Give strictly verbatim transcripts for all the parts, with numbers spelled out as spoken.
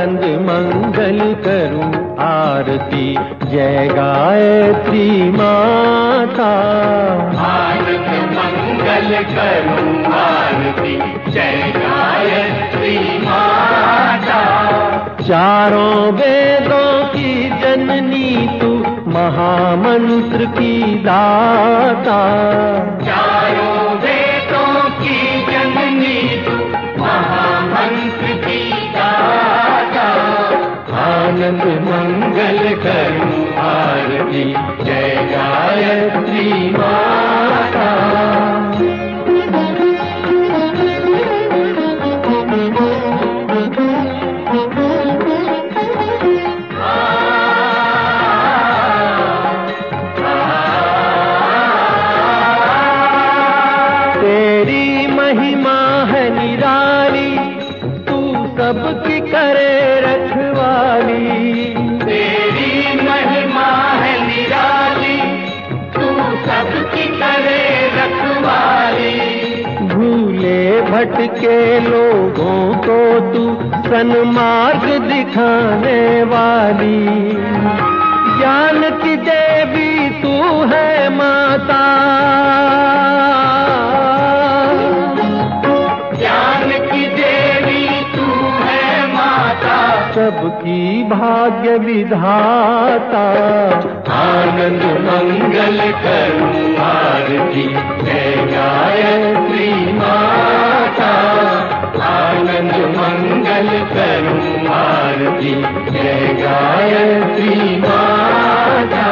आनंद मंगल करूं आरती, जय गायत्री माता। आनंद मंगल करूं आरती, जय गायत्री माता। चारों वेदों की जननी तू, महामंत्र की दाता। चारों वेदों की जननी तू, महामंत्र की दाता। आनंद मंगल करूं आरती, जय गायत्री माता। तेरी महिमा है निराली, तू सबकी करे रखवाली। तेरी महिमा है निराली, तू सबकी करे रखवाली। भूले भटके लोगों को तू सन्मार्ग दिखाने वाली। ज्ञान की देवी तू है माता, ज्ञान की देवी तू है माता। सबकी भाग्य विधाता। आनंद मंगल करूं आरती, जय गायत्री माता। आनंद मंगल करूं आरती, जय गायत्री माता।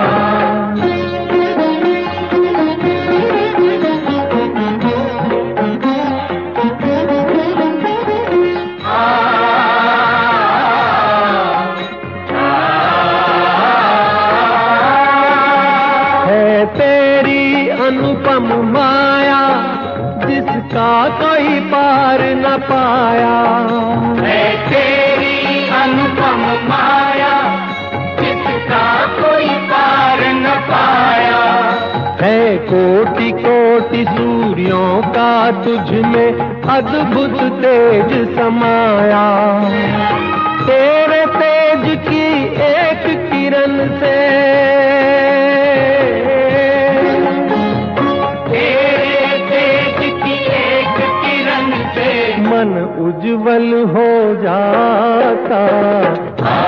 तेरी अनुपम माया, जिसका कोई पार न पाया। है तेरी अनुपम माया, जिसका कोई पार न पाया। है कोटि कोटि सूर्यों का तुझ में अद्भुत तेज समाया। तेरे तेज की एक किरण से, तेरे तेज की एक किरण से मन उज्जवल हो जाता।